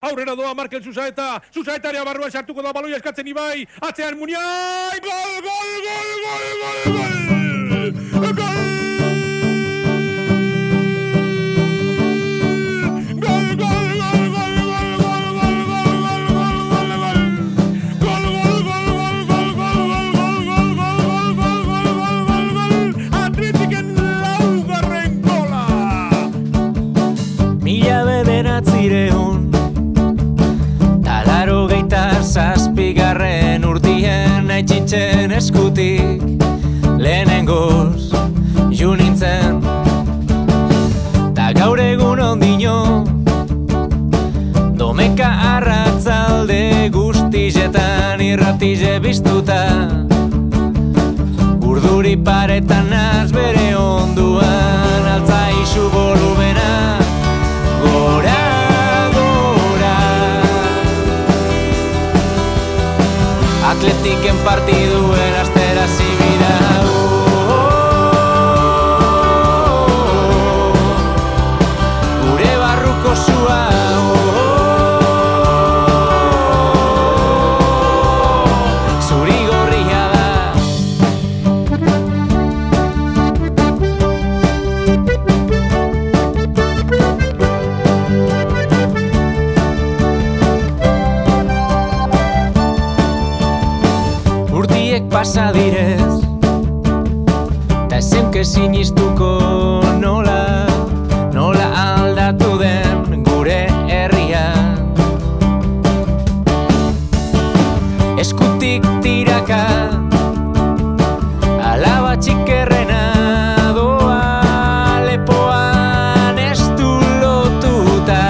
aurrera doa Markel Zuzaeta, Zuzaetarea barruan sartuko da baloia eskatzen Ibai, atzean Muniai, gol, gol, gol, gol, gol, gol, gol! Zazpigarren urtien aitzitzen eskutik lehenengoz ju nintzen ta gaur egun ondino domeka arratzalde guztizetan irratize biztuta urduri paretan naz bere onduan altza isu volumena gora Atletiken partiduen astera zibida Gure barruko zua Zuri gorria da Pasa direz Ta ezenke sinistuko nola aldatu den gure herria Eskutik tiraka alaba txikerrena doa lepoan ez du lotuta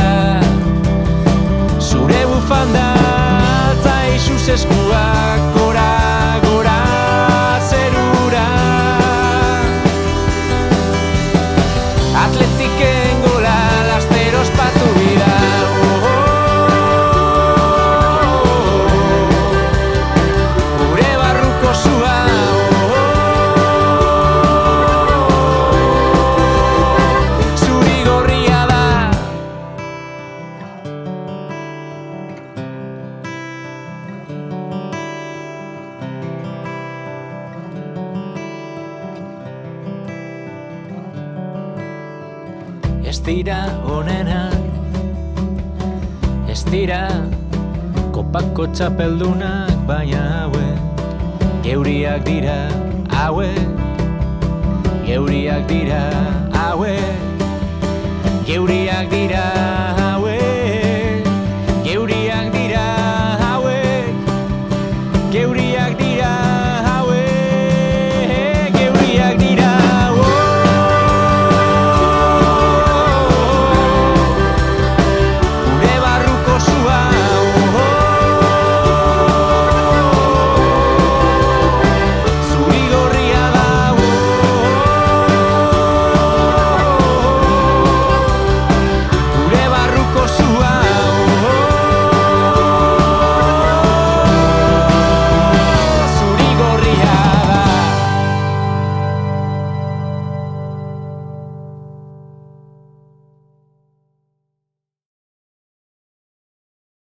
Zure bufanda altza izuz eskuak gora Atletiken gola lastero ospatu bida Gure barruko zua Zuri gorria da Ez dira onenak, ez dira kopako txapeldunak, baina hauek geuriak dira, geuriak dira, geuriak dira.